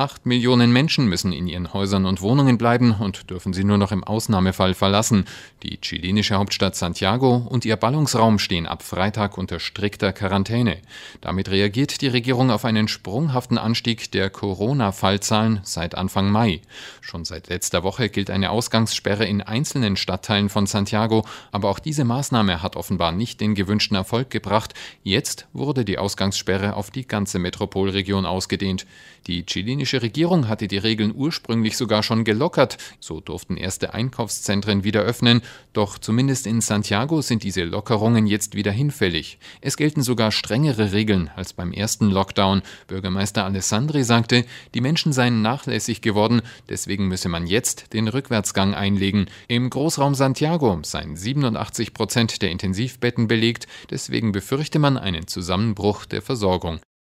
8 Millionen Menschen müssen in ihren Häusern und Wohnungen bleiben und dürfen sie nur noch im Ausnahmefall verlassen. Die chilenische Hauptstadt Santiago und ihr Ballungsraum stehen ab Freitag unter strikter Quarantäne. Damit reagiert die Regierung auf einen sprunghaften Anstieg der Corona-Fallzahlen seit Anfang Mai. Schon seit letzter Woche gilt eine Ausgangssperre in einzelnen Stadtteilen von Santiago, aber auch diese Maßnahme hat offenbar nicht den gewünschten Erfolg gebracht. Jetzt wurde die Ausgangssperre auf die ganze Metropolregion ausgedehnt. Die chilenische Regierung hatte die Regeln ursprünglich sogar schon gelockert. So durften erste Einkaufszentren wieder öffnen. Doch zumindest in Santiago sind diese Lockerungen jetzt wieder hinfällig. Es gelten sogar strengere Regeln als beim ersten Lockdown. Bürgermeister Alessandri sagte, die Menschen seien nachlässig geworden, deswegen müsse man jetzt den Rückwärtsgang einlegen. Im Großraum Santiago seien 87% der Intensivbetten belegt, deswegen befürchte man einen Zusammenbruch der Versorgung.